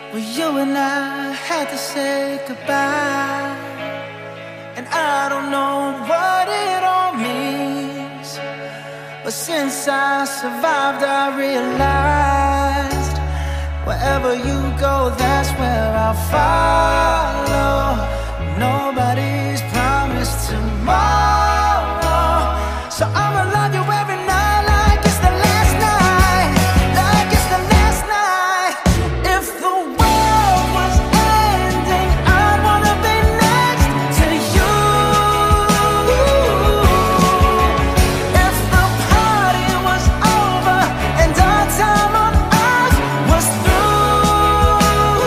Well, you and I had to say goodbye, and I don't know what it all means. But since I survived, I realized wherever you go, that's where I'll follow. Nobody's promised tomorrow, so I'ma love you every night like it's the last night, like it's the last night. If the world was ending, I'd wanna be next to you. If the party was over and our time on earth was through,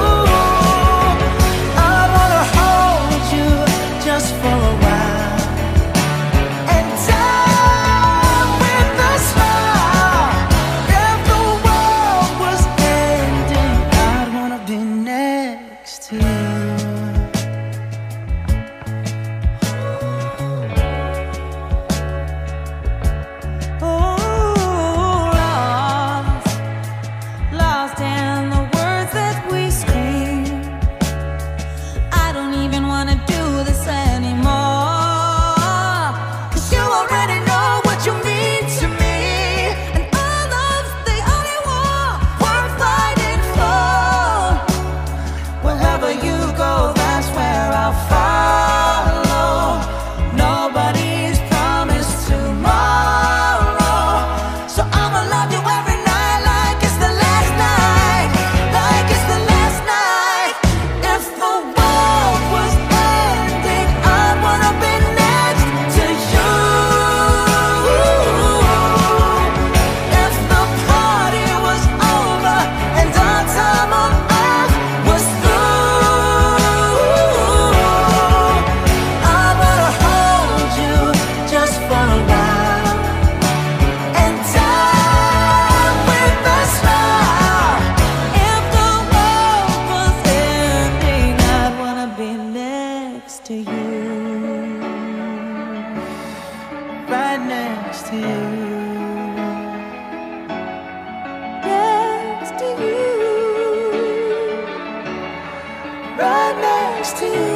I'd wanna hold you just for a while and die with a smile. If the world was ending, I'd wanna be next to you. Lost in the words that we scream. I don't even wanna do this anymore, 'cause you already know what you mean to me, and our love's the only war worth fighting for. Wherever you go, that's where I'll follow. Nobody's promised tomorrow, so I'ma love you every night like it's the last night, like it's the last night. If the world was ending, I'd wanna be next to you. If the party was over and our time on earth was through, I'd wanna hold you just for a while and die with a smile. If the world was ending, I'd wanna be next to you. Right next to you. Next to you. Right next to you.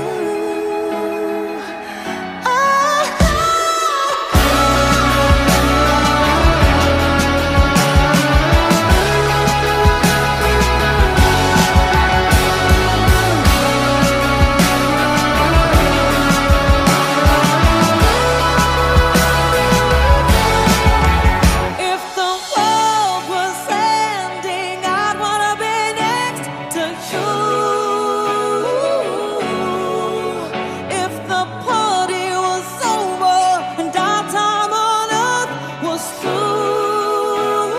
If the world was ending, I'd wanna be next to you. If the party was over and our time on earth was through,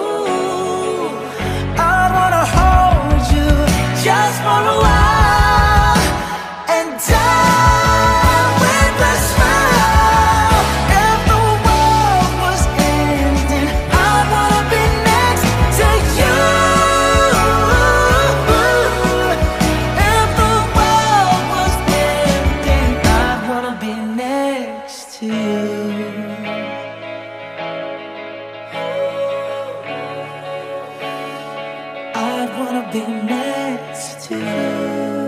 I'd wanna hold you just for a while and die with a smile. If the world was ending, I'd wanna be next to you. If the world was ending, I'd wanna be next to you. I'd wanna be next to you.